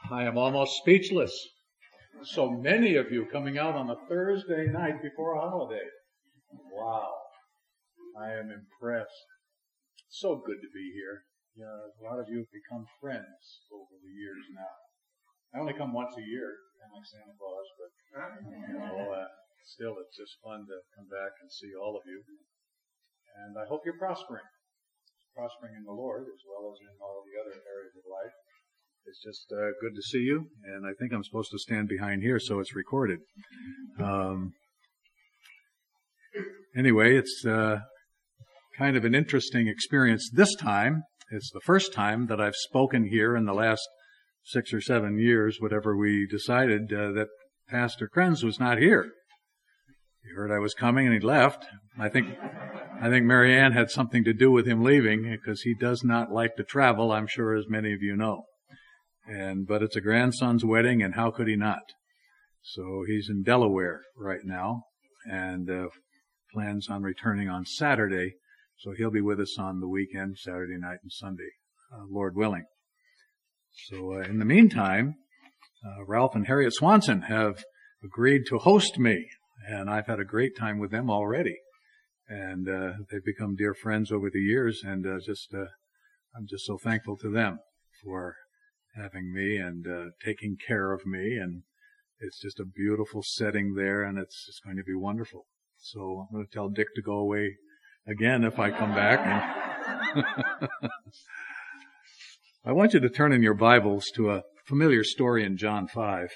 I am almost speechless. So many of you coming out on a Thursday night before a holiday. Wow. I am impressed. So good to be here. A lot of you have become friends over the years now. I only come once a year, kind of like Santa Claus, but still it's just fun to come back and see all of you. And I hope you're prospering in the Lord as well as in all the other areas of life. It's just good to see you, and I think I'm supposed to stand behind here so it's recorded. Anyway, it's kind of an interesting experience this time. It's the first time that I've spoken here in the last 6 or 7 years, whatever we decided, that Pastor Krenz was not here. He heard I was coming and he left. I think Mary Ann had something to do with him leaving because he does not like to travel, I'm sure, as many of you know. But it's a grandson's wedding, and how could he not? So he's in Delaware right now, and plans on returning on Saturday. So he'll be with us on the weekend, Saturday night and Sunday, Lord willing. So in the meantime, Ralph and Harriet Swanson have agreed to host me, and I've had a great time with them already. And they've become dear friends over the years, and I'm just so thankful to them for having me and taking care of me. And it's just a beautiful setting there, and it's going to be wonderful. So I'm going to tell Dick to go away again if I come back. I want you to turn in your Bibles to a familiar story in John 5.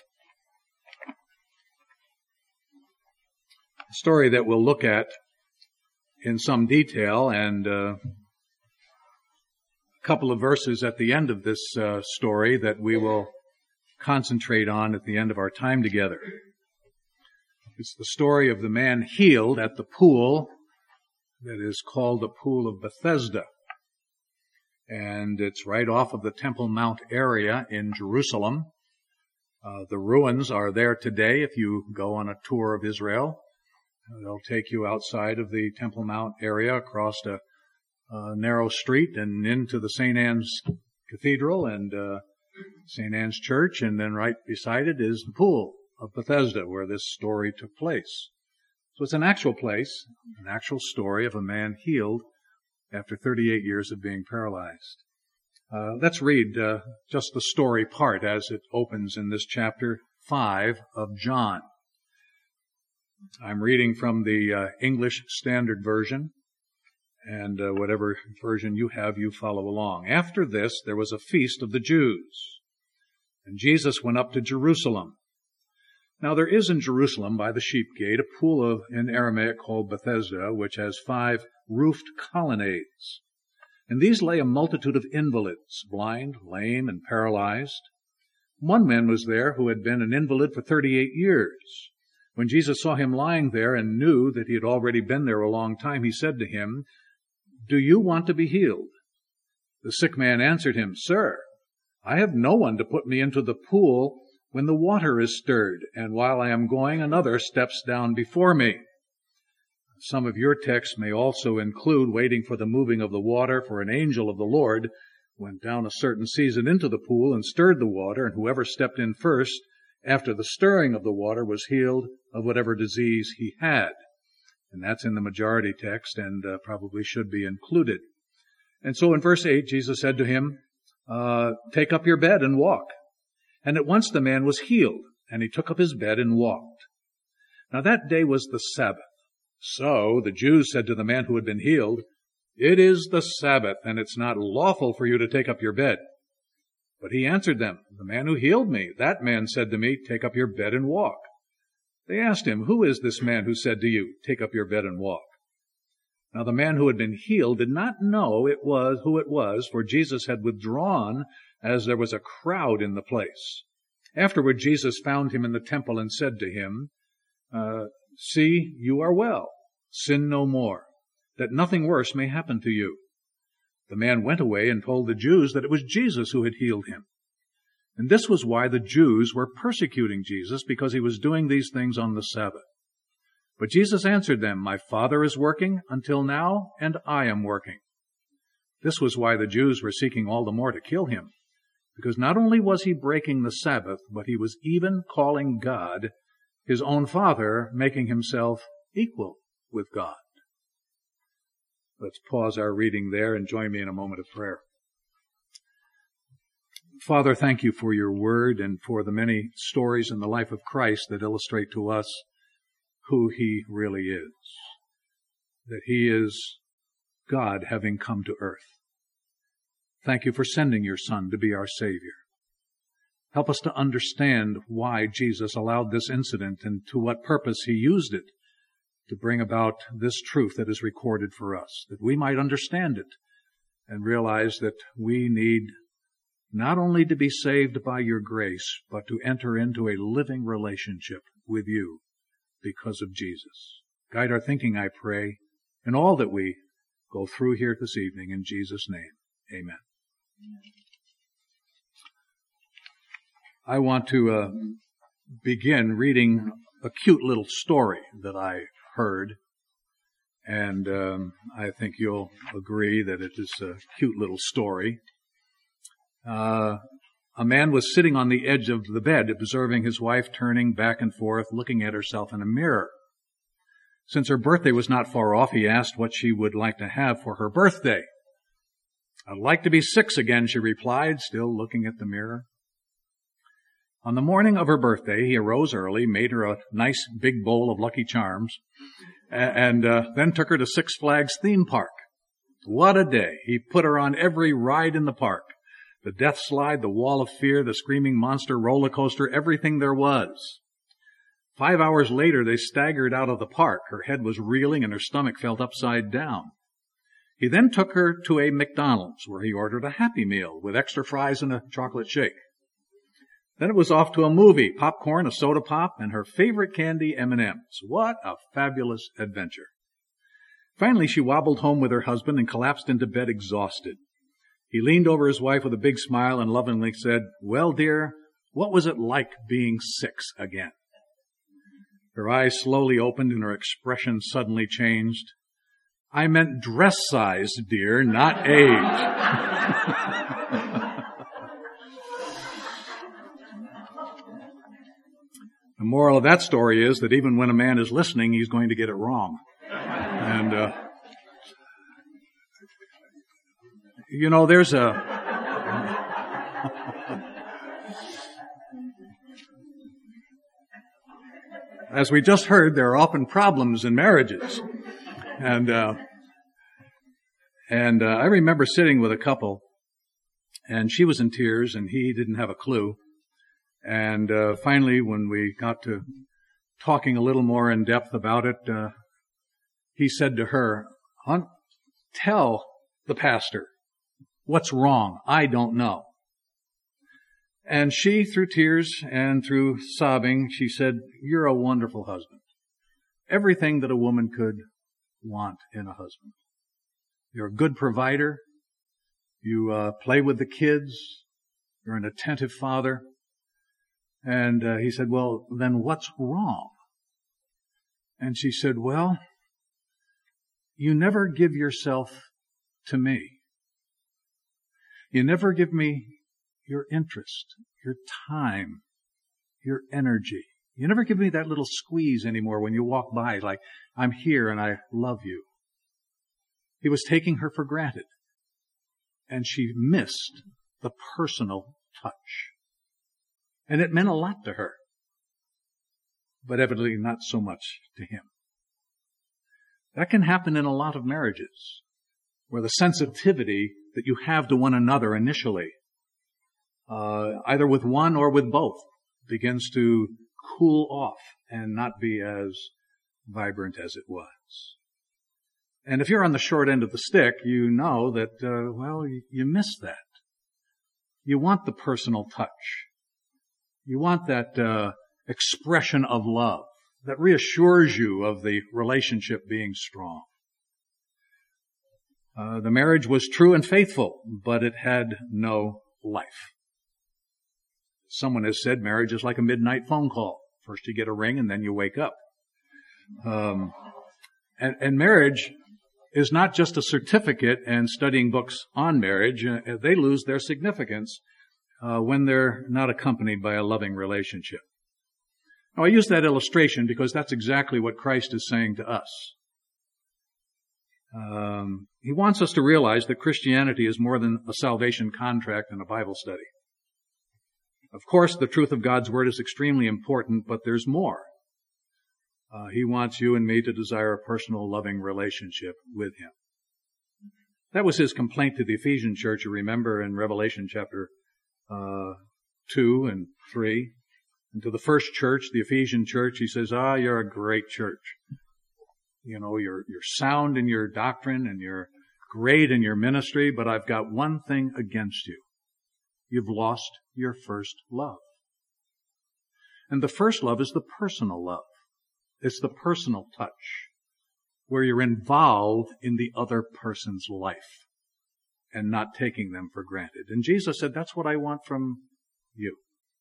A story that we'll look at in some detail, and a couple of verses at the end of this story that we will concentrate on at the end of our time together. It's the story of the man healed at the pool that is called the Pool of Bethesda. And it's right off of the Temple Mount area in Jerusalem. The ruins are there today if you go on a tour of Israel. They'll take you outside of the Temple Mount area across a narrow street and into the St. Anne's Cathedral and St. Anne's Church, and then right beside it is the Pool of Bethesda where this story took place. So it's an actual place, an actual story of a man healed after 38 years of being paralyzed. Let's read just the story part as it opens in this chapter 5 of John. I'm reading from the English Standard Version, and whatever version you have, you follow along. After this, there was a feast of the Jews, and Jesus went up to Jerusalem. Now there is in Jerusalem by the sheep gate a pool in Aramaic called Bethesda, which has 5 roofed colonnades. In these lay a multitude of invalids, blind, lame, and paralyzed. One man was there who had been an invalid for 38 years. When Jesus saw him lying there and knew that he had already been there a long time, he said to him, "Do you want to be healed?" The sick man answered him, "Sir, I have no one to put me into the pool when the water is stirred, and while I am going, another steps down before me." Some of your texts may also include waiting for the moving of the water, for an angel of the Lord went down a certain season into the pool and stirred the water, and whoever stepped in first after the stirring of the water was healed of whatever disease he had. And that's in the majority text and probably should be included. And so in verse 8, Jesus said to him, "Take up your bed and walk." And at once the man was healed, and he took up his bed and walked. Now that day was the Sabbath. So the Jews said to the man who had been healed, "It is the Sabbath, and it's not lawful for you to take up your bed." But he answered them, "The man who healed me, that man said to me, 'Take up your bed and walk.'" They asked him, "Who is this man who said to you, 'Take up your bed and walk'?" Now the man who had been healed did not know who it was, for Jesus had withdrawn as there was a crowd in the place. Afterward Jesus found him in the temple and said to him, "See, you are well. Sin no more, that nothing worse may happen to you." The man went away and told the Jews that it was Jesus who had healed him. And this was why the Jews were persecuting Jesus, because he was doing these things on the Sabbath. But Jesus answered them, "My Father is working until now, and I am working." This was why the Jews were seeking all the more to kill him, Because not only was he breaking the Sabbath, but he was even calling God his own Father, making himself equal with God. Let's pause our reading there and join me in a moment of prayer. Father, thank you for your word and for the many stories in the life of Christ that illustrate to us who he really is. That he is God having come to earth. Thank you for sending your Son to be our Savior. Help us to understand why Jesus allowed this incident and to what purpose he used it to bring about this truth that is recorded for us, that we might understand it and realize that we need not only to be saved by your grace, but to enter into a living relationship with you because of Jesus. Guide our thinking, I pray, in all that we go through here this evening. In Jesus' name, amen. I want to begin reading a cute little story that I heard, and I think you'll agree that it is a cute little story. A man was sitting on the edge of the bed, observing his wife turning back and forth, looking at herself in a mirror. Since her birthday was not far off, he asked what she would like to have for her birthday. "I'd like to be 6 again," she replied, still looking at the mirror. On the morning of her birthday, he arose early, made her a nice big bowl of Lucky Charms, and then took her to Six Flags theme park. What a day! He put her on every ride in the park. The death slide, the wall of fear, the screaming monster roller coaster, everything there was. 5 hours later, they staggered out of the park. Her head was reeling and her stomach felt upside down. He then took her to a McDonald's where he ordered a Happy Meal with extra fries and a chocolate shake. Then it was off to a movie, popcorn, a soda pop, and her favorite candy, M&Ms. What a fabulous adventure. Finally, she wobbled home with her husband and collapsed into bed exhausted. He leaned over his wife with a big smile and lovingly said, "Well, dear, what was it like being 6 again?" Her eyes slowly opened and her expression suddenly changed. "I meant dress size, dear, not age." The moral of that story is that even when a man is listening, he's going to get it wrong. And, there's as we just heard, there are often problems in marriages. And I remember sitting with a couple, and she was in tears, and he didn't have a clue. And finally, when we got to talking a little more in depth about it, he said to her, "Tell the pastor what's wrong. I don't know." And she, through tears and through sobbing, she said, "You're a wonderful husband. Everything that a woman could want in a husband. You're a good provider. You play with the kids. You're an attentive father." And he said, "Well, then what's wrong?" And she said, "Well, you never give yourself to me. You never give me your interest, your time, your energy. You never give me that little squeeze anymore when you walk by, like, I'm here and I love you." He was taking her for granted, and she missed the personal touch. And it meant a lot to her, but evidently not so much to him. That can happen in a lot of marriages, where the sensitivity that you have to one another initially, either with one or with both, begins to cool off and not be as vibrant as it was. And if you're on the short end of the stick, you know that, you miss that. You want the personal touch. You want that expression of love that reassures you of the relationship being strong. The marriage was true and faithful, but it had no life. Someone has said marriage is like a midnight phone call. First you get a ring and then you wake up. And marriage is not just a certificate and studying books on marriage. They lose their significance when they're not accompanied by a loving relationship. Now, I use that illustration because that's exactly what Christ is saying to us. He wants us to realize that Christianity is more than a salvation contract and a Bible study. Of course, the truth of God's Word is extremely important, but there's more. He wants you and me to desire a personal, loving relationship with Him. That was His complaint to the Ephesian church, you remember, in Revelation chapter 2 and 3. And to the first church, the Ephesian church, He says, you're a great church. You know, you're sound in your doctrine and you're great in your ministry, but I've got one thing against you. You've lost your first love. And the first love is the personal love. It's the personal touch, where you're involved in the other person's life and not taking them for granted. And Jesus said, that's what I want from you.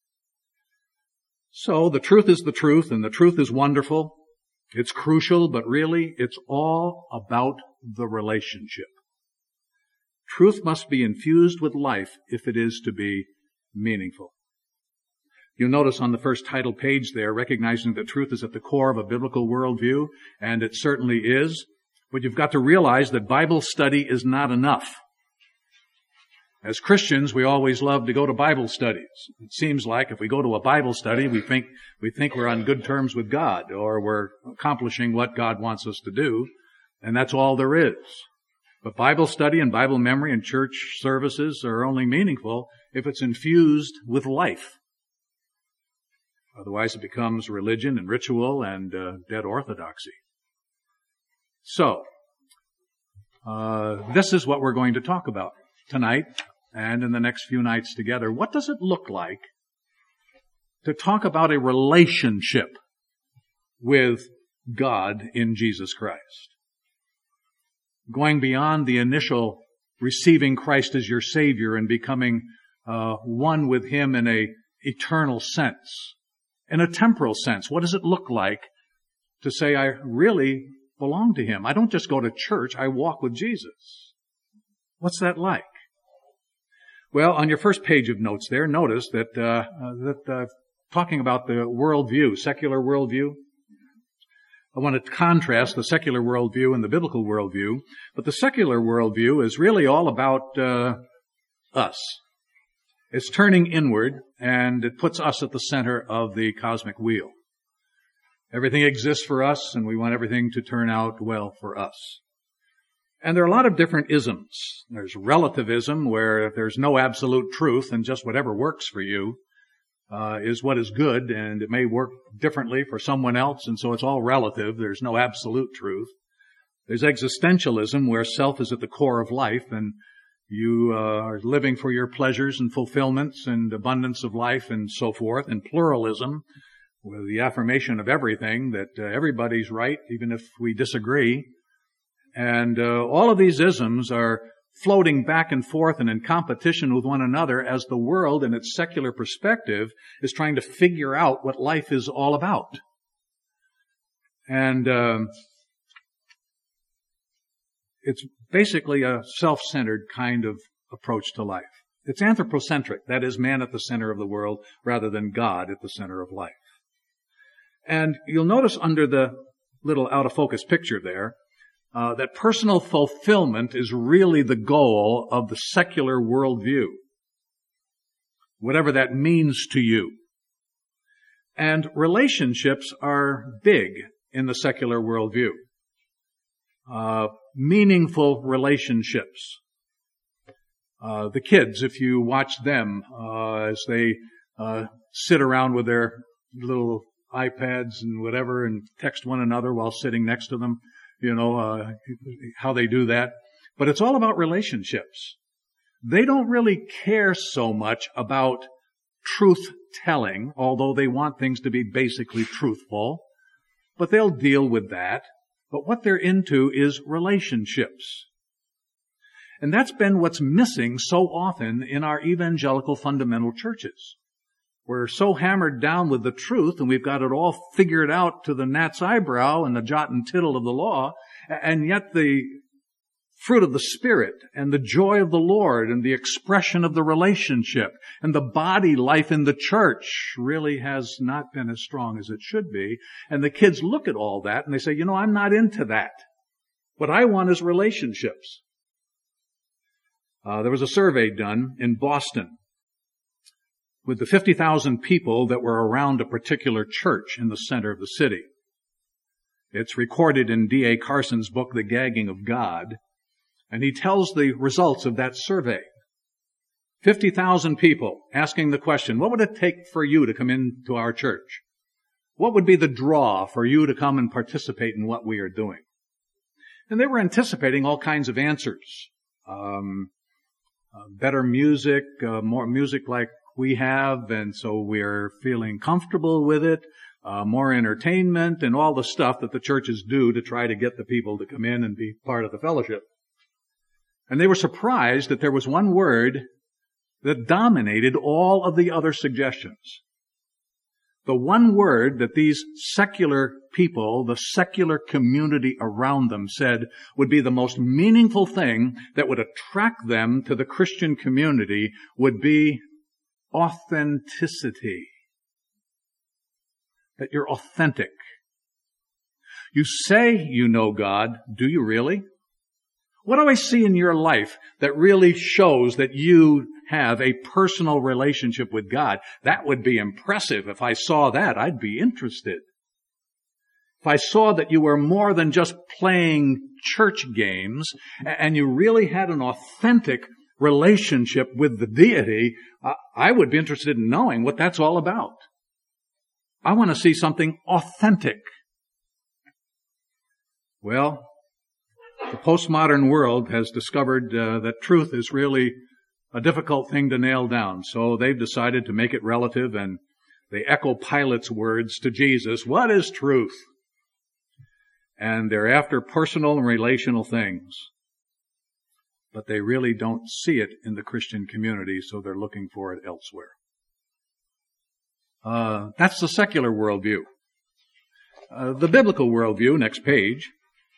So the truth is the truth, and the truth is wonderful. It's crucial, but really it's all about the relationship. Truth must be infused with life if it is to be meaningful. You'll notice on the first title page there, recognizing that truth is at the core of a biblical worldview, and it certainly is, but you've got to realize that Bible study is not enough. As Christians, we always love to go to Bible studies. It seems like if we go to a Bible study, we think we're on good terms with God, or we're accomplishing what God wants us to do, and that's all there is. But Bible study and Bible memory and church services are only meaningful if it's infused with life. Otherwise it becomes religion and ritual and dead orthodoxy. So, this is what we're going to talk about tonight and in the next few nights together. What does it look like to talk about a relationship with God in Jesus Christ? Going beyond the initial receiving Christ as your Savior and becoming one with Him in a eternal sense, in a temporal sense. What does it look like to say, I really belong to Him? I don't just go to church, I walk with Jesus. What's that like? Well, on your first page of notes there, notice that talking about the worldview, secular worldview, I want to contrast the secular worldview and the biblical worldview, but the secular worldview is really all about us. It's turning inward, and it puts us at the center of the cosmic wheel. Everything exists for us, and we want everything to turn out well for us. And there are a lot of different isms. There's relativism, where there's no absolute truth, and just whatever works for you is what is good, and it may work differently for someone else, and so it's all relative. There's no absolute truth. There's existentialism, where self is at the core of life, and you are living for your pleasures and fulfillments and abundance of life and so forth. And pluralism, with the affirmation of everything, that everybody's right, even if we disagree. And all of these isms are floating back and forth and in competition with one another as the world, in its secular perspective, is trying to figure out what life is all about. And it's basically a self-centered kind of approach to life. It's anthropocentric, that is, man at the center of the world rather than God at the center of life. And you'll notice under the little out-of-focus picture there that personal fulfillment is really the goal of the secular worldview, whatever that means to you. And relationships are big in the secular worldview. Meaningful relationships. The kids, if you watch them as they sit around with their little iPads and whatever and text one another while sitting next to them, you know, how they do that. But it's all about relationships. They don't really care so much about truth-telling, although they want things to be basically truthful. But they'll deal with that. But what they're into is relationships. And that's been what's missing so often in our evangelical fundamental churches. We're so hammered down with the truth, and we've got it all figured out to the gnat's eyebrow and the jot and tittle of the law, and yet the fruit of the Spirit and the joy of the Lord and the expression of the relationship and the body life in the church really has not been as strong as it should be. And the kids look at all that and they say, I'm not into that. What I want is relationships. There was a survey done in Boston with the 50,000 people that were around a particular church in the center of the city. It's recorded in D.A. Carson's book, The Gagging of God, and he tells the results of that survey. 50,000 people asking the question, what would it take for you to come into our church? What would be the draw for you to come and participate in what we are doing? And they were anticipating all kinds of answers. Better music, more music like we have, and so we're feeling comfortable with it, more entertainment, and all the stuff that the churches do to try to get the people to come in and be part of the fellowship. And they were surprised that there was one word that dominated all of the other suggestions. The one word that these secular people, the secular community around them said would be the most meaningful thing that would attract them to the Christian community would be authenticity. That you're authentic. You say you know God. Do you really? What do I see in your life that really shows that you have a personal relationship with God? That would be impressive. If I saw that, I'd be interested. If I saw that you were more than just playing church games and you really had an authentic relationship with the deity, I would be interested in knowing what that's all about. I want to see something authentic. Well, the postmodern world has discovered that truth is really a difficult thing to nail down. So they've decided to make it relative, and they echo Pilate's words to Jesus, what is truth? And they're after personal and relational things. But they really don't see it in the Christian community, so they're looking for it elsewhere. That's the secular worldview. The biblical worldview, next page.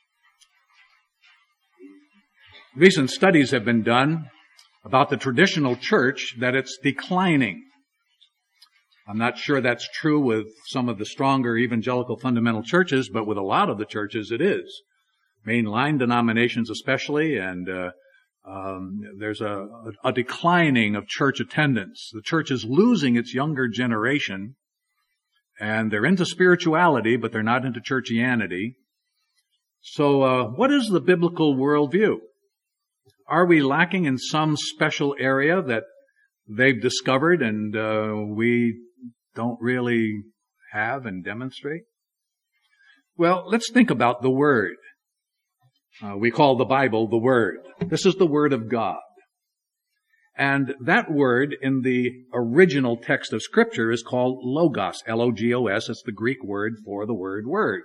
Recent studies have been done about the traditional church that it's declining. I'm not sure that's true with some of the stronger evangelical fundamental churches, but with a lot of the churches it is. Mainline denominations especially, and there's a declining of church attendance. The church is losing its younger generation, and they're into spirituality, but they're not into churchianity. So what is the biblical worldview? Are we lacking in some special area that they've discovered and we don't really have and demonstrate? Well, let's think about the Word. We call the Bible the Word. This is the Word of God. And that word in the original text of Scripture is called Logos, L-O-G-O-S. It's the Greek word for the word Word.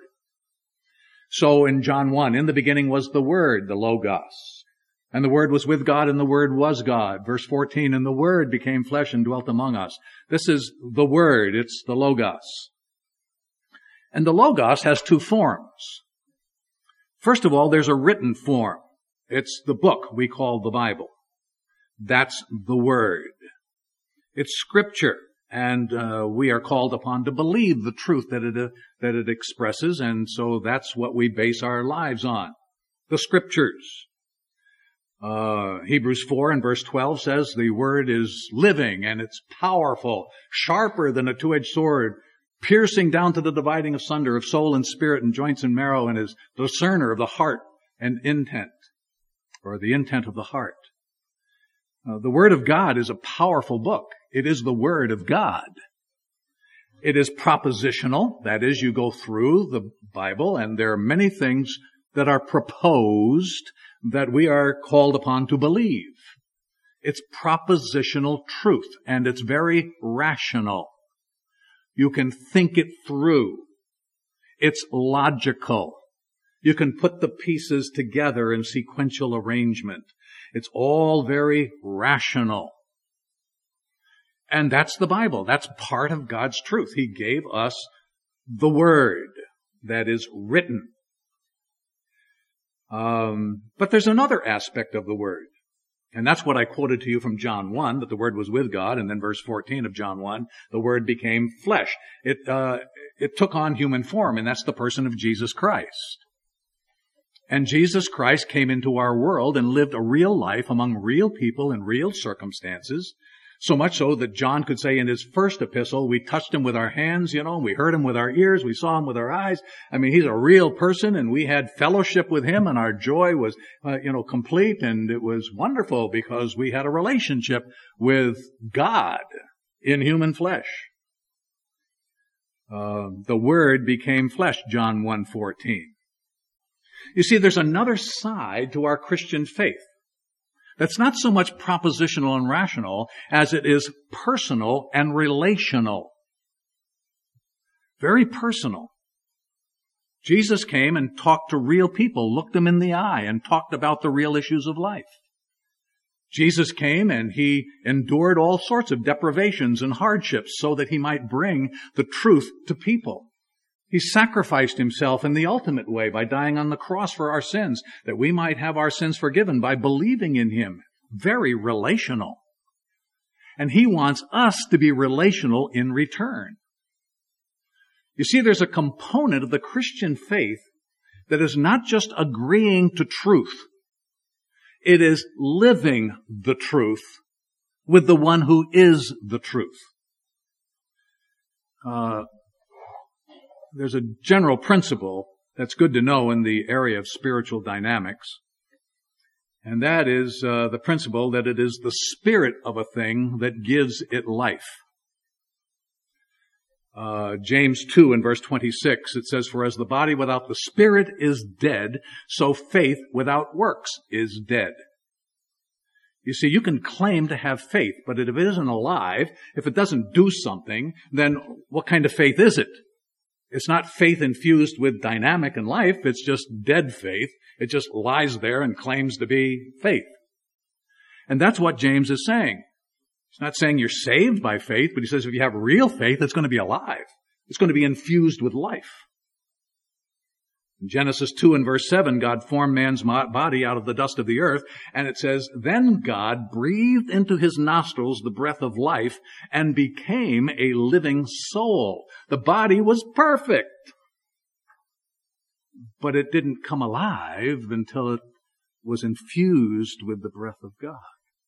So in John 1, in the beginning was the Word, the Logos. And the Word was with God, and the Word was God. Verse 14, and the Word became flesh and dwelt among us. This is the Word. It's the Logos. And the Logos has two forms. First of all, there's a written form. It's the book we call the Bible. That's the Word. It's Scripture, and we are called upon to believe the truth that it expresses, and so that's what we base our lives on. The Scriptures. Hebrews 4 and verse 12 says the Word is living and it's powerful, sharper than a two-edged sword, piercing down to the dividing asunder of soul and spirit and joints and marrow, and is discerner of the heart and intent, or the intent of the heart. The Word of God is a powerful book. It is the Word of God. It is propositional. That is, you go through the Bible and there are many things that are proposed that we are called upon to believe. It's propositional truth, and it's very rational. You can think it through. It's logical. You can put the pieces together in sequential arrangement. It's all very rational. And that's the Bible. That's part of God's truth. He gave us the Word that is written. But there's another aspect of the Word. And that's what I quoted to you from John 1, that the Word was with God, and then verse 14 of John 1, the Word became flesh. It took on human form, and that's the person of Jesus Christ. And Jesus Christ came into our world and lived a real life among real people in real circumstances, so much so that John could say in his first epistle, we touched him with our hands, and we heard him with our ears, we saw him with our eyes. I mean, he's a real person, and we had fellowship with him, and our joy was, complete, and it was wonderful because we had a relationship with God in human flesh. The Word became flesh, John 1:14. You see, there's another side to our Christian faith that's not so much propositional and rational as it is personal and relational. Very personal. Jesus came and talked to real people, looked them in the eye, and talked about the real issues of life. Jesus came and he endured all sorts of deprivations and hardships so that he might bring the truth to people. He sacrificed himself in the ultimate way by dying on the cross for our sins, that we might have our sins forgiven by believing in him. Very relational. And he wants us to be relational in return. You see, there's a component of the Christian faith that is not just agreeing to truth. It is living the truth with the one who is the truth. There's a general principle that's good to know in the area of spiritual dynamics, and that is the principle that it is the spirit of a thing that gives it life. James 2 in verse 26, it says, "For as the body without the spirit is dead, so faith without works is dead." You see, you can claim to have faith, but if it isn't alive, if it doesn't do something, then what kind of faith is it? It's not faith infused with dynamic and life. It's just dead faith. It just lies there and claims to be faith. And that's what James is saying. He's not saying you're saved by faith, but he says if you have real faith, it's going to be alive. It's going to be infused with life. In Genesis 2 and verse 7, God formed man's body out of the dust of the earth, and it says, "Then God breathed into his nostrils the breath of life and became a living soul." The body was perfect, but it didn't come alive until it was infused with the breath of God.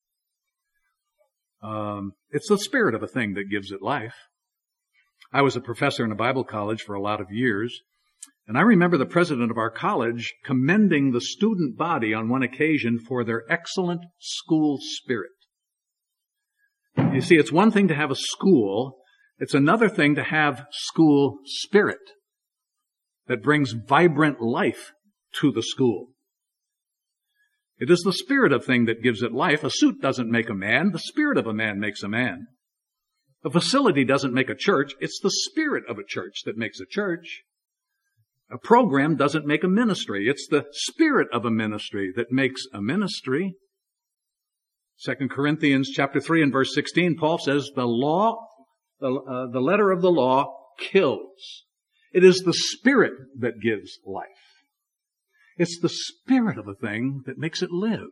It's the spirit of a thing that gives it life. I was a professor in a Bible college for a lot of years, and I remember the president of our college commending the student body on one occasion for their excellent school spirit. You see, it's one thing to have a school. It's another thing to have school spirit that brings vibrant life to the school. It is the spirit of thing that gives it life. A suit doesn't make a man. The spirit of a man makes a man. A facility doesn't make a church. It's the spirit of a church that makes a church. A program doesn't make a ministry. It's the spirit of a ministry that makes a ministry. 2 Corinthians chapter 3 and verse 16, Paul says, the letter of the law kills. It is the spirit that gives life. It's the spirit of a thing that makes it live.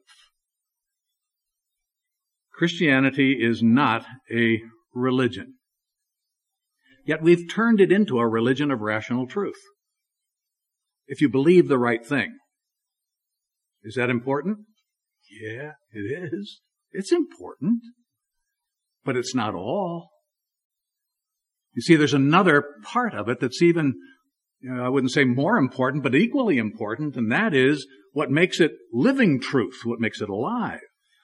Christianity is not a religion. Yet we've turned it into a religion of rational truth. If you believe the right thing. Is that important? Yeah, it is. It's important. But it's not all. You see, there's another part of it that's even, I wouldn't say more important, but equally important, and that is what makes it living truth, what makes it alive.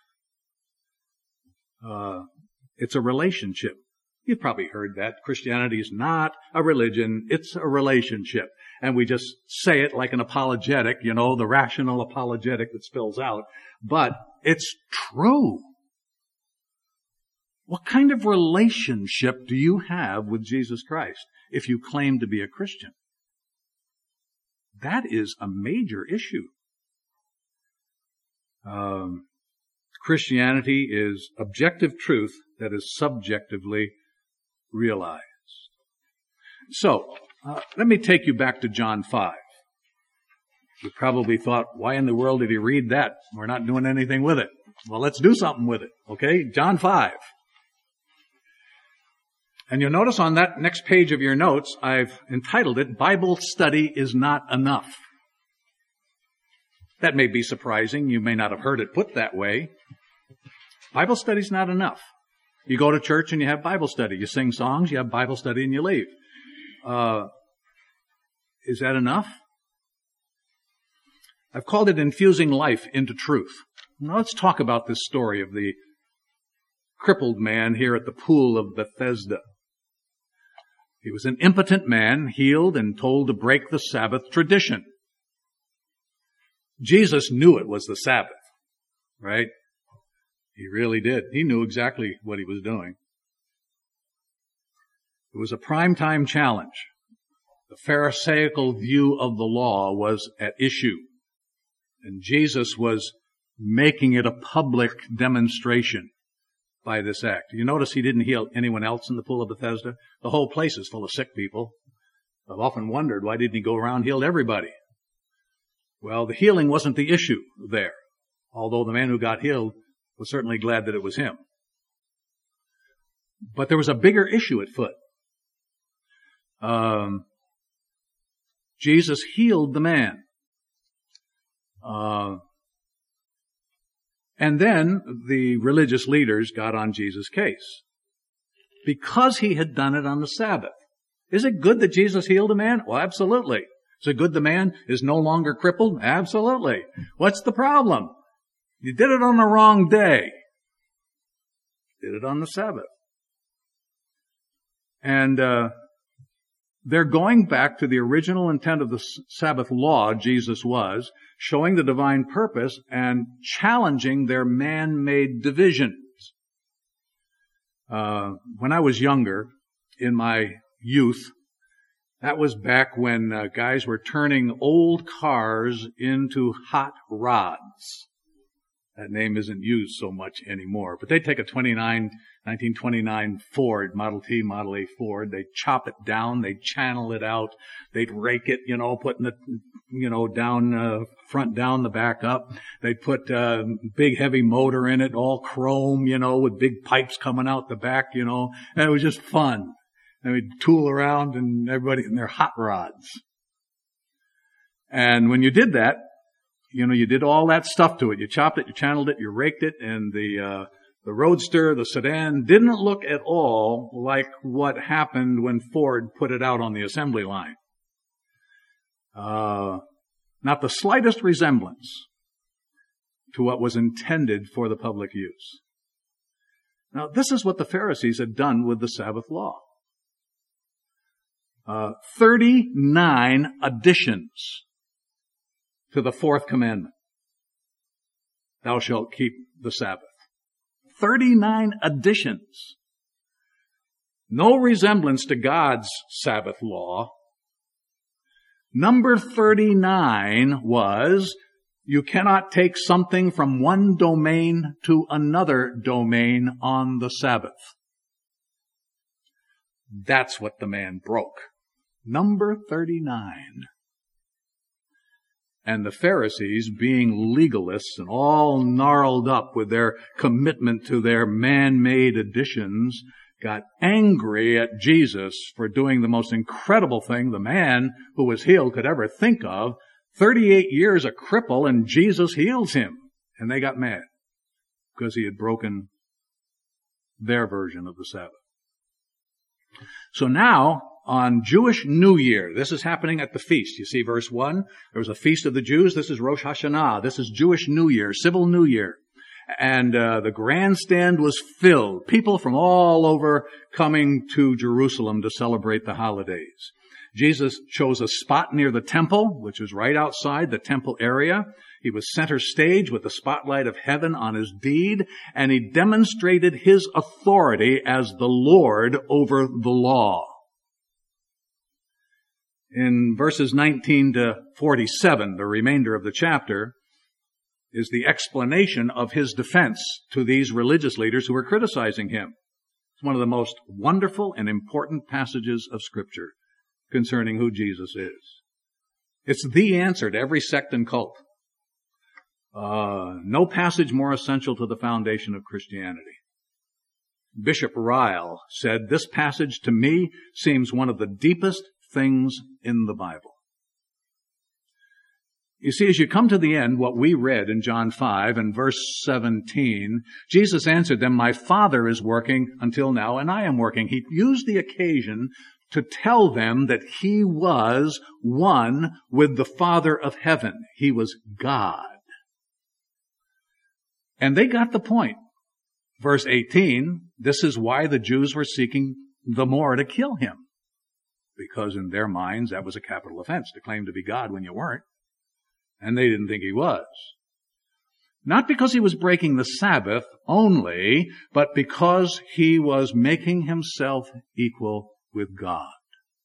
It's a relationship. You've probably heard that. Christianity is not a religion, it's a relationship. And we just say it like an apologetic, the rational apologetic that spills out. But it's true. What kind of relationship do you have with Jesus Christ if you claim to be a Christian? That is a major issue. Christianity is objective truth that is subjectively realized. So, let me take you back to John 5. You probably thought, why in the world did he read that? We're not doing anything with it. Well, let's do something with it, okay? John 5. And you'll notice on that next page of your notes, I've entitled it, Bible Study is Not Enough. That may be surprising. You may not have heard it put that way. Bible study's not enough. You go to church and you have Bible study. You sing songs, you have Bible study, and you leave. Is that enough? I've called it infusing life into truth. Now let's talk about this story of the crippled man here at the pool of Bethesda. He was an impotent man, healed and told to break the Sabbath tradition. Jesus knew it was the Sabbath, right? He really did. He knew exactly what he was doing. It was a primetime challenge. The Pharisaical view of the law was at issue. And Jesus was making it a public demonstration by this act. You notice he didn't heal anyone else in the pool of Bethesda? The whole place is full of sick people. I've often wondered, why didn't he go around and heal everybody? Well, the healing wasn't the issue there, although the man who got healed was certainly glad that it was him. But there was a bigger issue at foot. Jesus healed the man. And then the religious leaders got on Jesus' case because he had done it on the Sabbath. Is it good that Jesus healed a man? Well, absolutely. Is it good the man is no longer crippled? Absolutely. What's the problem? You did it on the wrong day. Did it on the Sabbath. And they're going back to the original intent of the Sabbath law, Jesus was, showing the divine purpose and challenging their man-made divisions. When I was younger, in my youth, that was back when guys were turning old cars into hot rods. That name isn't used so much anymore. But they'd take a 1929 Ford, Model T, Model A Ford. They'd chop it down. They'd channel it out. They'd rake it, putting the, down, front down, the back up. They'd put big heavy motor in it, all chrome, with big pipes coming out the back, and it was just fun. And we'd tool around and everybody in their hot rods. And when you did that, you did all that stuff to it. You chopped it, you channeled it, you raked it, and the Roadster, the sedan, didn't look at all like what happened when Ford put it out on the assembly line. Not the slightest resemblance to what was intended for the public use. Now, this is what the Pharisees had done with the Sabbath law. 39 additions to the fourth commandment. Thou shalt keep the Sabbath. 39 additions. No resemblance to God's Sabbath law. Number 39 was, you cannot take something from one domain to another domain on the Sabbath. That's what the man broke. Number 39. And the Pharisees, being legalists and all gnarled up with their commitment to their man-made additions, got angry at Jesus for doing the most incredible thing the man who was healed could ever think of. 38 years a cripple, and Jesus heals him. And they got mad because he had broken their version of the Sabbath. So now, on Jewish New Year, this is happening at the feast. You see verse 1, there was a feast of the Jews. This is Rosh Hashanah. This is Jewish New Year, civil New Year. And the grandstand was filled. People from all over coming to Jerusalem to celebrate the holidays. Jesus chose a spot near the temple, which was right outside the temple area. He was center stage with the spotlight of heaven on his deed, and he demonstrated his authority as the Lord over the law. In verses 19 to 47, the remainder of the chapter, is the explanation of his defense to these religious leaders who were criticizing him. It's one of the most wonderful and important passages of Scripture concerning who Jesus is. It's the answer to every sect and cult. No passage more essential to the foundation of Christianity. Bishop Ryle said, "This passage to me seems one of the deepest things in the Bible." You see, as you come to the end, what we read in John 5 and verse 17, Jesus answered them, "My Father is working until now, and I am working." He used the occasion to tell them that he was one with the Father of heaven. He was God. And they got the point. Verse 18, this is why the Jews were seeking the more to kill him. Because in their minds, that was a capital offense to claim to be God when you weren't. And they didn't think he was. Not because he was breaking the Sabbath only, but because he was making himself equal with God.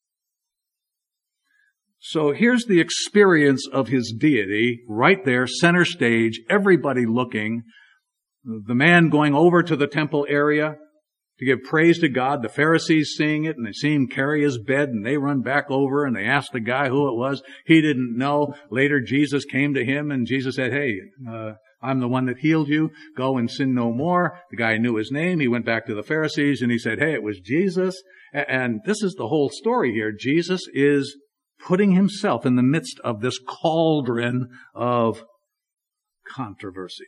So here's the experience of his deity right there, center stage, everybody looking. The man going over to the temple area to give praise to God, the Pharisees seeing it, and they see him carry his bed, and they run back over, and they ask the guy who it was. He didn't know. Later, Jesus came to him, and Jesus said, "Hey, I'm the one that healed you. Go and sin no more." The guy knew his name. He went back to the Pharisees, and he said, "Hey, it was Jesus." And this is the whole story here. Jesus is putting himself in the midst of this cauldron of controversy.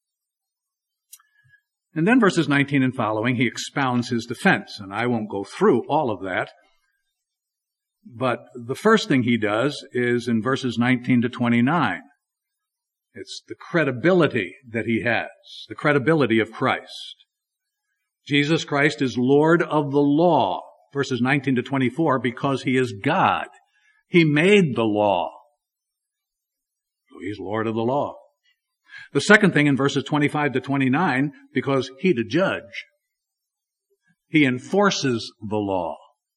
And then verses 19 and following, he expounds his defense. And I won't go through all of that. But the first thing he does is in verses 19 to 29. It's the credibility that he has, the credibility of Christ. Jesus Christ is Lord of the law, verses 19 to 24, because he is God. He made the law. So he's Lord of the law. The second thing in verses 25 to 29, because he's the judge. He enforces the law.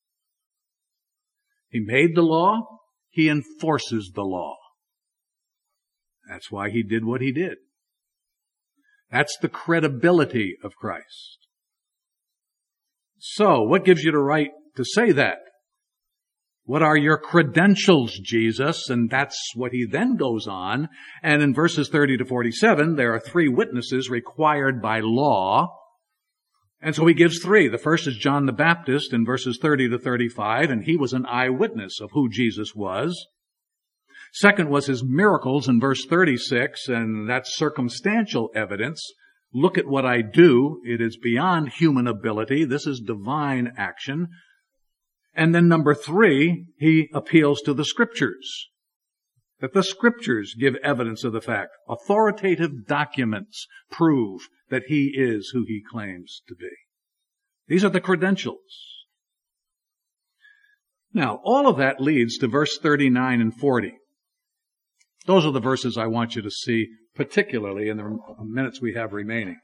He made the law. He enforces the law. That's why he did what he did. That's the credibility of Christ. So, what gives you the right to say that? What are your credentials, Jesus? And that's what he then goes on. And in verses 30 to 47, there are 3 witnesses required by law. And so he gives 3. The first is John the Baptist in verses 30 to 35, and he was an eyewitness of who Jesus was. Second was his miracles in verse 36, and that's circumstantial evidence. Look at what I do. It is beyond human ability. This is divine action. And then number 3, he appeals to the Scriptures. That the Scriptures give evidence of the fact. Authoritative documents prove that he is who he claims to be. These are the credentials. Now, all of that leads to verse 39 and 40. Those are the verses I want you to see, particularly in the minutes we have remaining.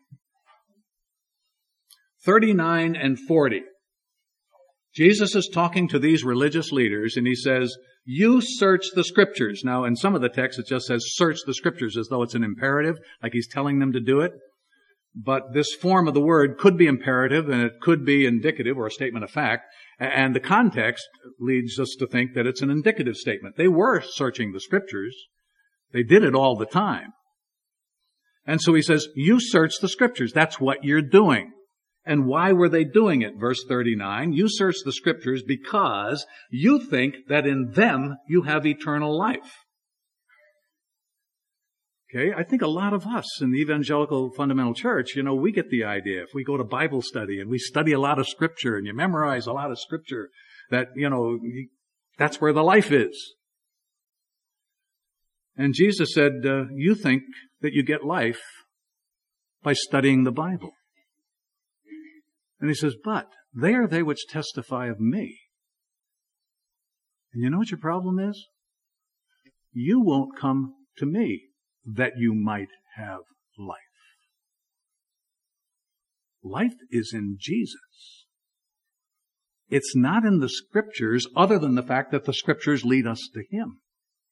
39 and 40. Jesus is talking to these religious leaders, and he says, "You search the Scriptures." Now, in some of the texts, it just says, "Search the Scriptures," as though it's an imperative, like he's telling them to do it. But this form of the word could be imperative, and it could be indicative or a statement of fact. And the context leads us to think that it's an indicative statement. They were searching the Scriptures. They did it all the time. And so he says, "You search the Scriptures." That's what you're doing. And why were they doing it? Verse 39, "You search the Scriptures because you think that in them you have eternal life." Okay, I think a lot of us in the Evangelical Fundamental Church, we get the idea. If we go to Bible study and we study a lot of Scripture and you memorize a lot of Scripture, that, that's where the life is. And Jesus said, you think that you get life by studying the Bible. And he says, "But they are they which testify of me." And you know what your problem is? You won't come to me that you might have life. Life is in Jesus. It's not in the Scriptures, other than the fact that the Scriptures lead us to him.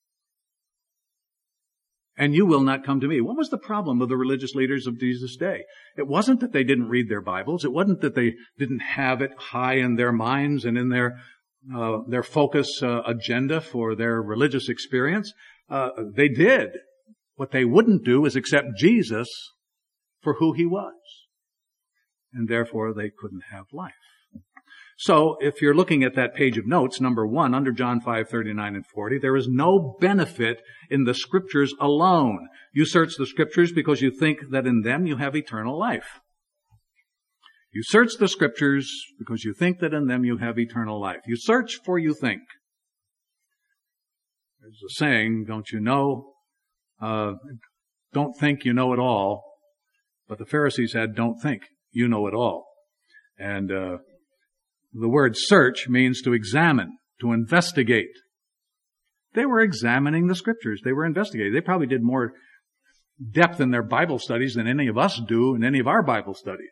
And you will not come to me. What was the problem with the religious leaders of Jesus' day? It wasn't that they didn't read their Bibles. It wasn't that they didn't have it high in their minds and in their their focus agenda for their religious experience. They did. What they wouldn't do is accept Jesus for who he was. And therefore they couldn't have life. So if you're looking at that page of notes, number 1, under John 5:39 and 40, there is no benefit in the Scriptures alone. You search the Scriptures because you think that in them you have eternal life. You search the Scriptures because you think that in them you have eternal life. You search for you think. There's a saying, don't you know? Don't think you know it all. But the Pharisees had don't think you know it all. And the word search means to examine, to investigate. They were examining the Scriptures. They were investigating. They probably did more depth in their Bible studies than any of us do in any of our Bible studies.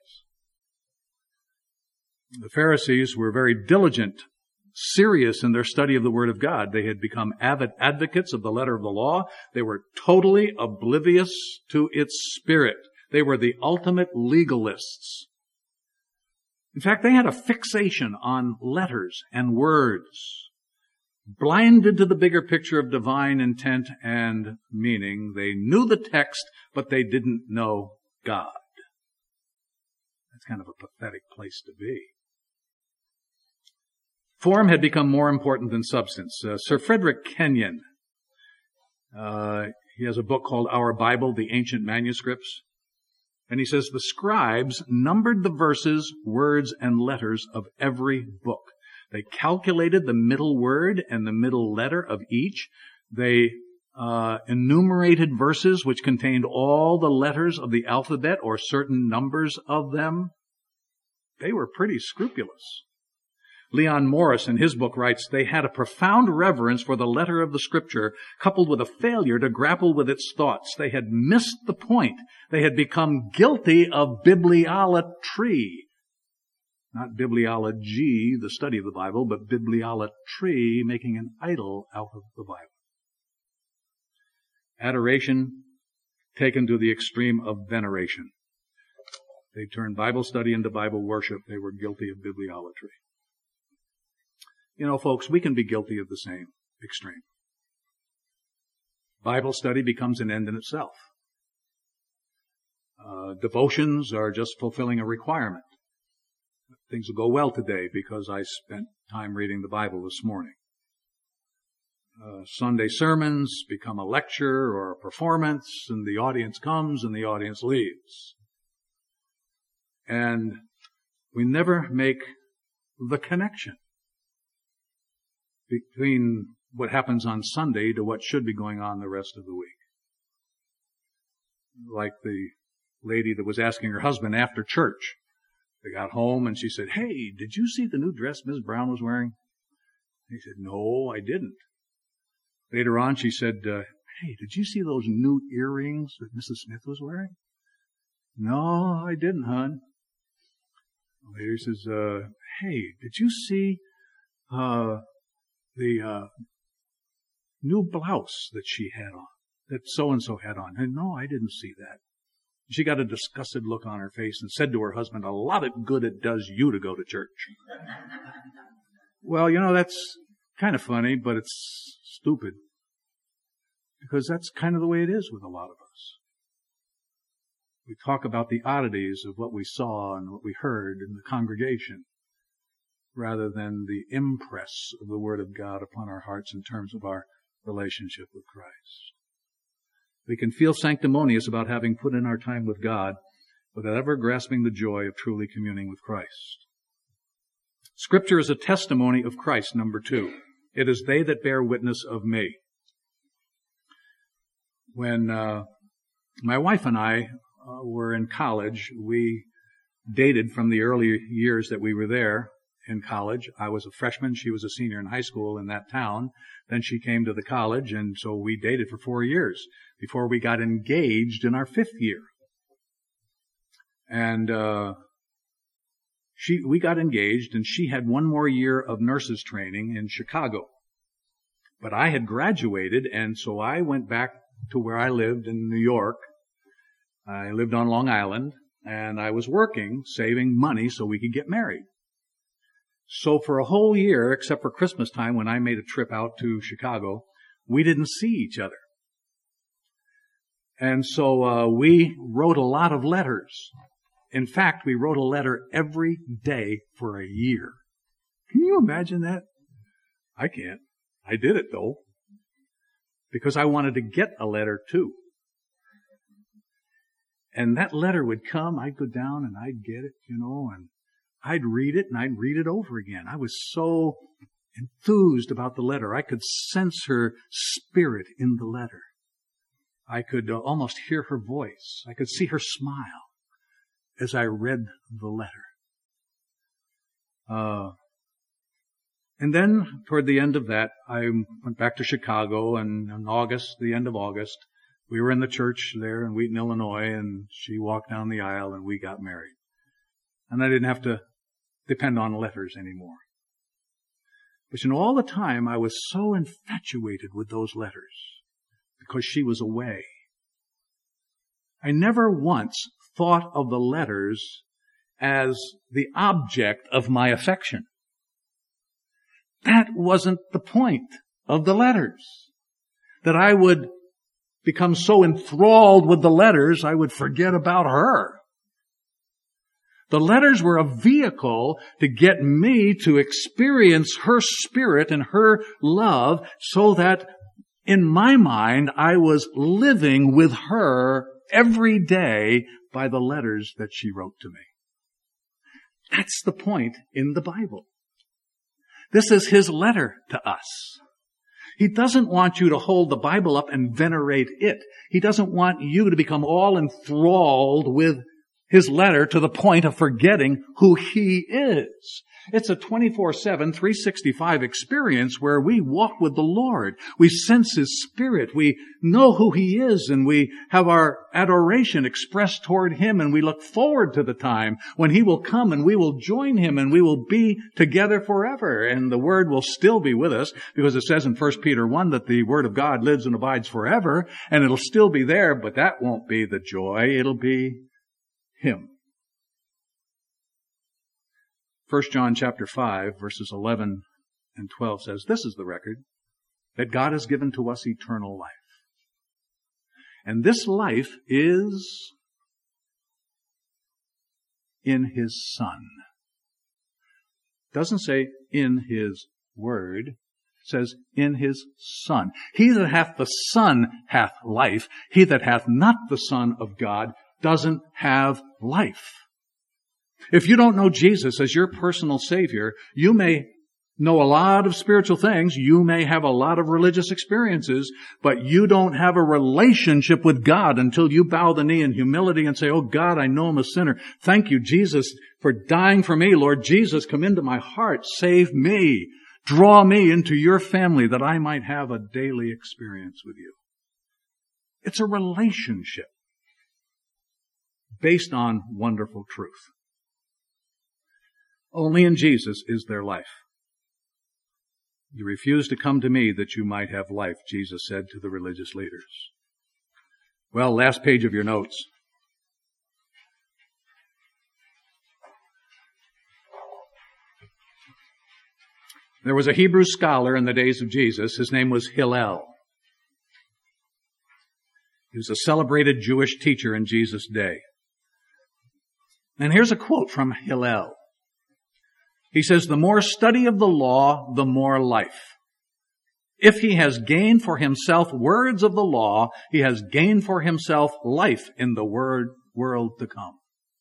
The Pharisees were very diligent, serious in their study of the Word of God. They had become avid advocates of the letter of the law. They were totally oblivious to its spirit. They were the ultimate legalists. In fact, they had a fixation on letters and words. Blinded to the bigger picture of divine intent and meaning, they knew the text, but they didn't know God. That's kind of a pathetic place to be. Form had become more important than substance. Sir Frederick Kenyon, he has a book called Our Bible, the Ancient Manuscripts. And he says the scribes numbered the verses, words, and letters of every book. They calculated the middle word and the middle letter of each. They enumerated verses which contained all the letters of the alphabet or certain numbers of them. They were pretty scrupulous. Leon Morris in his book writes, they had a profound reverence for the letter of the Scripture, coupled with a failure to grapple with its thoughts. They had missed the point. They had become guilty of bibliolatry. Not bibliology, the study of the Bible, but bibliolatry, making an idol out of the Bible. Adoration taken to the extreme of veneration. They turned Bible study into Bible worship. They were guilty of bibliolatry. You know, folks, we can be guilty of the same extreme. Bible study becomes an end in itself. Devotions are just fulfilling a requirement. Things will go well today because I spent time reading the Bible this morning. Sunday sermons become a lecture or a performance, and the audience comes and the audience leaves. And we never make the connection between what happens on Sunday to what should be going on the rest of the week. Like the lady that was asking her husband after church. They got home and she said, hey, did you see the new dress Ms. Brown was wearing? He said, no, I didn't. Later on she said, hey, did you see those new earrings that Mrs. Smith was wearing? No, I didn't, hon. Later he says, hey, did you see the new blouse that she had on, that so-and-so had on? And no, I didn't see that. She got a disgusted look on her face and said to her husband, a lot of good it does you to go to church. Well, you know, that's kind of funny, but it's stupid. Because that's kind of the way it is with a lot of us. We talk about the oddities of what we saw and what we heard in the congregation, rather than the impress of the Word of God upon our hearts in terms of our relationship with Christ. We can feel sanctimonious about having put in our time with God without ever grasping the joy of truly communing with Christ. Scripture is a testimony of Christ, number 2. It is they that bear witness of me. When my wife and I were in college, we dated from the early years that we were there in college. I was a freshman. She was a senior in high school in that town. Then she came to the college, and so we dated for 4 years before we got engaged in our 5th year. And we got engaged, and she had 1 more year of nurses training in Chicago. But I had graduated, and so I went back to where I lived in New York. I lived on Long Island, and I was working, saving money so we could get married. So for a whole year, except for Christmas time when I made a trip out to Chicago, we didn't see each other. And so we wrote a lot of letters. In fact, we wrote a letter every day for a year. Can you imagine that? I can't. I did it though, because I wanted to get a letter too. And that letter would come, I'd go down and I'd get it, and I'd read it and I'd read it over again. I was so enthused about the letter. I could sense her spirit in the letter. I could almost hear her voice. I could see her smile as I read the letter. And then, toward the end of that, I went back to Chicago, and in August, the end of August, we were in the church there in Wheaton, Illinois, and she walked down the aisle and we got married. And I didn't have to depend on letters anymore. But all the time I was so infatuated with those letters because she was away. I never once thought of the letters as the object of my affection. That wasn't the point of the letters. That I would become so enthralled with the letters, I would forget about her. The letters were a vehicle to get me to experience her spirit and her love so that in my mind I was living with her every day by the letters that she wrote to me. That's the point in the Bible. This is His letter to us. He doesn't want you to hold the Bible up and venerate it. He doesn't want you to become all enthralled with His letter to the point of forgetting who He is. It's a 24/7, 365 experience where we walk with the Lord. We sense His Spirit. We know who He is, and we have our adoration expressed toward Him, and we look forward to the time when He will come and we will join Him and we will be together forever. And the Word will still be with us because it says in 1 Peter 1 that the Word of God lives and abides forever, and it'll still be there, but that won't be the joy. It'll be Him. 1 John chapter 5, verses 11 and 12 says, "This is the record, that God has given to us eternal life. And this life is in His Son." It doesn't say in His Word. It says in His Son. He that hath the Son hath life. He that hath not the Son of God doesn't have life. If you don't know Jesus as your personal Savior, you may know a lot of spiritual things. You may have a lot of religious experiences, but you don't have a relationship with God until you bow the knee in humility and say, "Oh God, I know I'm a sinner. Thank you, Jesus, for dying for me. Lord Jesus, come into my heart. Save me. Draw me into your family that I might have a daily experience with you." It's a relationship based on wonderful truth. Only in Jesus is there life. "You refuse to come to me that you might have life," Jesus said to the religious leaders. Well, last page of your notes. There was a Hebrew scholar in the days of Jesus. His name was Hillel. He was a celebrated Jewish teacher in Jesus' day. And here's a quote from Hillel. He says, "The more study of the law, the more life. If he has gained for himself words of the law, he has gained for himself life in the world to come."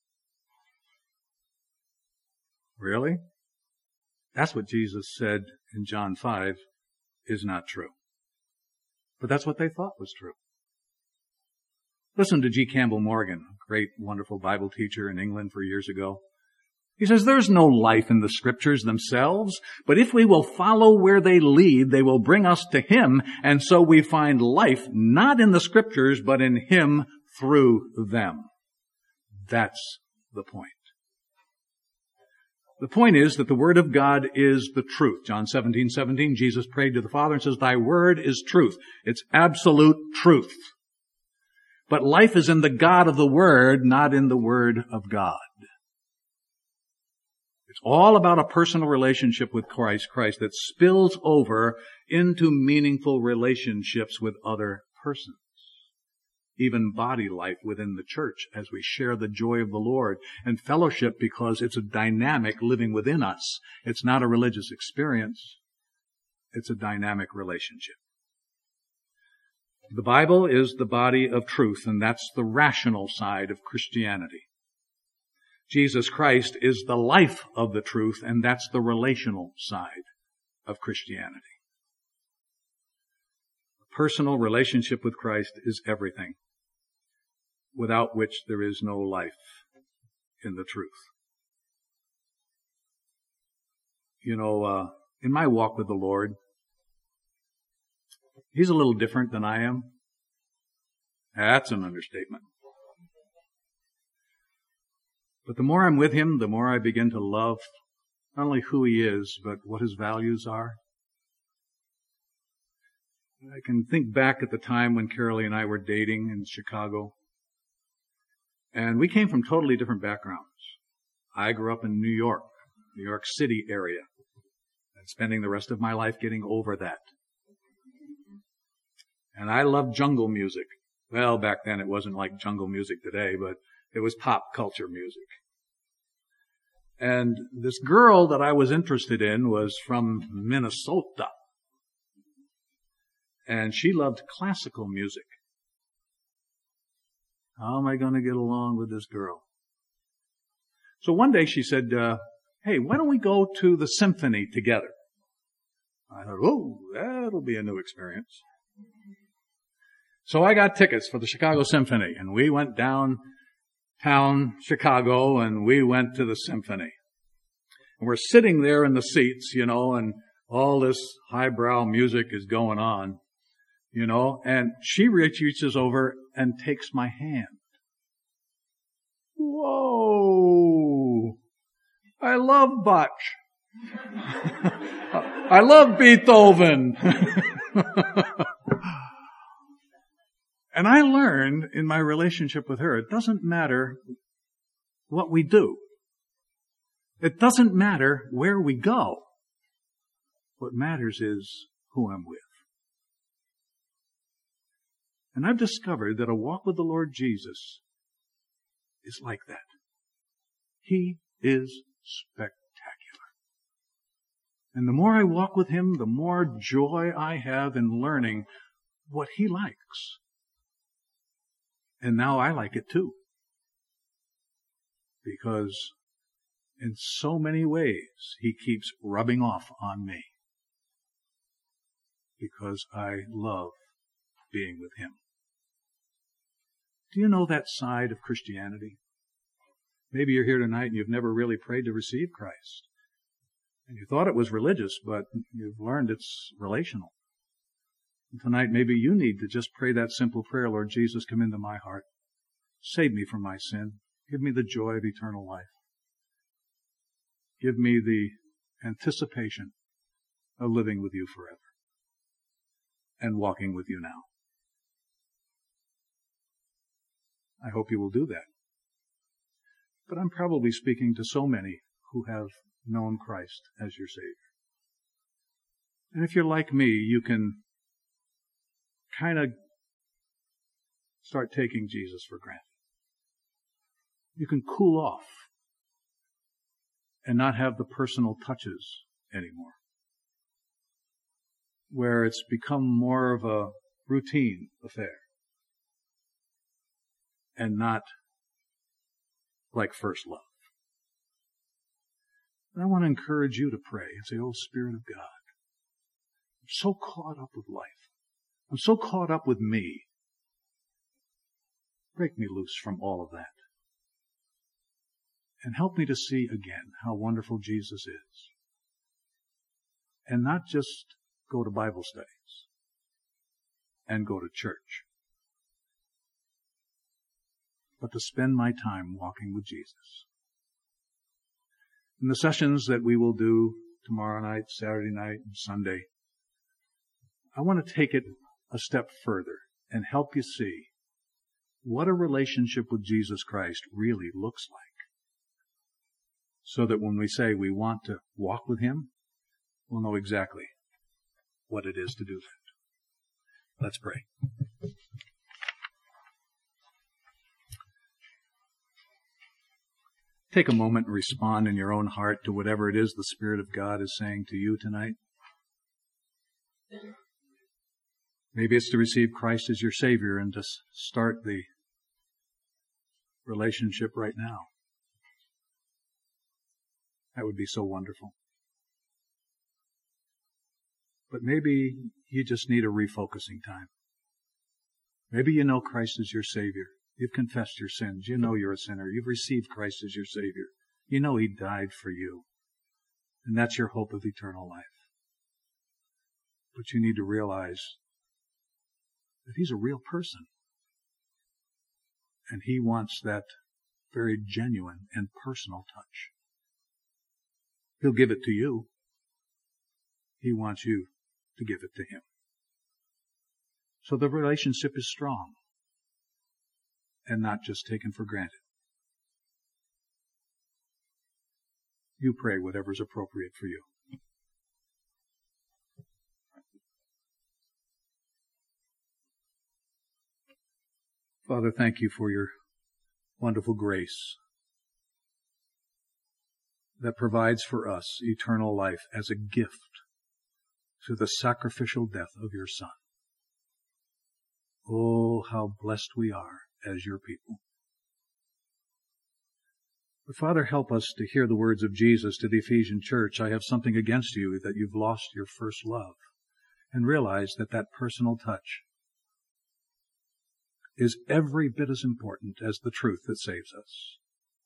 Really? That's what Jesus said in John 5 is not true. But that's what they thought was true. Listen to G. Campbell Morgan, a great, wonderful Bible teacher in England for years ago. He says, "There's no life in the Scriptures themselves, but if we will follow where they lead, they will bring us to Him, and so we find life not in the Scriptures, but in Him through them." That's the point. The point is that the Word of God is the truth. John 17:17, Jesus prayed to the Father and says, "Thy Word is truth." It's absolute truth. But life is in the God of the Word, not in the Word of God. It's all about a personal relationship with Christ that spills over into meaningful relationships with other persons. Even body life within the church as we share the joy of the Lord, and fellowship because it's a dynamic living within us. It's not a religious experience. It's a dynamic relationship. The Bible is the body of truth, and that's the rational side of Christianity. Jesus Christ is the life of the truth, and that's the relational side of Christianity. A personal relationship with Christ is everything, without which there is no life in the truth. You know, in my walk with the Lord, He's a little different than I am. That's an understatement. But the more I'm with Him, the more I begin to love not only who He is, but what His values are. I can think back at the time when Carolee and I were dating in Chicago. And we came from totally different backgrounds. I grew up in New York City area, and spending the rest of my life getting over that. And I loved jungle music. Well, back then it wasn't like jungle music today, but it was pop culture music. And this girl that I was interested in was from Minnesota. And she loved classical music. How am I going to get along with this girl? So one day she said, hey, why don't we go to the symphony together? I thought, oh, that'll be a new experience. So I got tickets for the Chicago Symphony, and we went downtown Chicago, and we went to the symphony. And we're sitting there in the seats, you know, and all this highbrow music is going on, you know, and she reaches over and takes my hand. Whoa! I love Bach. I love Beethoven. And I learned in my relationship with her, it doesn't matter what we do. It doesn't matter where we go. What matters is who I'm with. And I've discovered that a walk with the Lord Jesus is like that. He is spectacular. And the more I walk with Him, the more joy I have in learning what He likes. And now I like it too. Because in so many ways, He keeps rubbing off on me. Because I love being with Him. Do you know that side of Christianity? Maybe you're here tonight and you've never really prayed to receive Christ. And you thought it was religious, but you've learned it's relational. And tonight maybe you need to just pray that simple prayer, Lord Jesus, come into my heart. Save me from my sin. Give me the joy of eternal life. Give me the anticipation of living with you forever and walking with you now. I hope you will do that. But I'm probably speaking to so many who have known Christ as your Savior. And if you're like me, you can kind of start taking Jesus for granted. You can cool off and not have the personal touches anymore, where it's become more of a routine affair and not like first love. And I want to encourage you to pray and say, oh, Spirit of God, I'm so caught up with life. I'm so caught up with me. Break me loose from all of that. And help me to see again how wonderful Jesus is. And not just go to Bible studies and go to church, but to spend my time walking with Jesus. In the sessions that we will do tomorrow night, Saturday night, and Sunday, I want to take it a step further and help you see what a relationship with Jesus Christ really looks like. so that when we say we want to walk with Him, we'll know exactly what it is to do that. Let's pray. Take a moment and respond in your own heart to whatever it is the Spirit of God is saying to you tonight. Maybe it's to receive Christ as your Savior and to start the relationship right now. That would be so wonderful. But maybe you just need a refocusing time. Maybe you know Christ as your Savior. You've confessed your sins. You know you're a sinner. You've received Christ as your Savior. You know He died for you. And that's your hope of eternal life. But you need to realize that He's a real person. And He wants that very genuine and personal touch. He'll give it to you. He wants you to give it to Him. So the relationship is strong and not just taken for granted. You pray whatever's appropriate for you. Father, thank you for your wonderful grace that provides for us eternal life as a gift through the sacrificial death of your Son. Oh, how blessed we are as your people. But Father, help us to hear the words of Jesus to the Ephesian church. I have something against you, that you've lost your first love. And realize that that personal touch is every bit as important as the truth that saves us.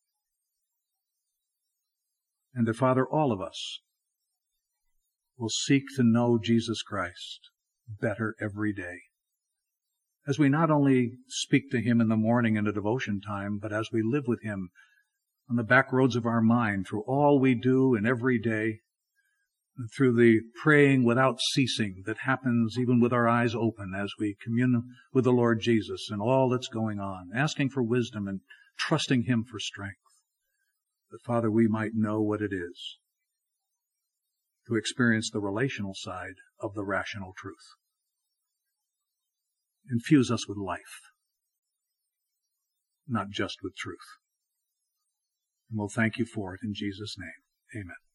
And that, Father, all of us will seek to know Jesus Christ better every day, as we not only speak to Him in the morning in a devotion time, but as we live with Him on the back roads of our mind through all we do and every day, and through the praying without ceasing that happens even with our eyes open as we commune with the Lord Jesus and all that's going on, asking for wisdom and trusting Him for strength. That, Father, we might know what it is to experience the relational side of the rational truth. Infuse us with life, not just with truth. And we'll thank you for it in Jesus' name. Amen.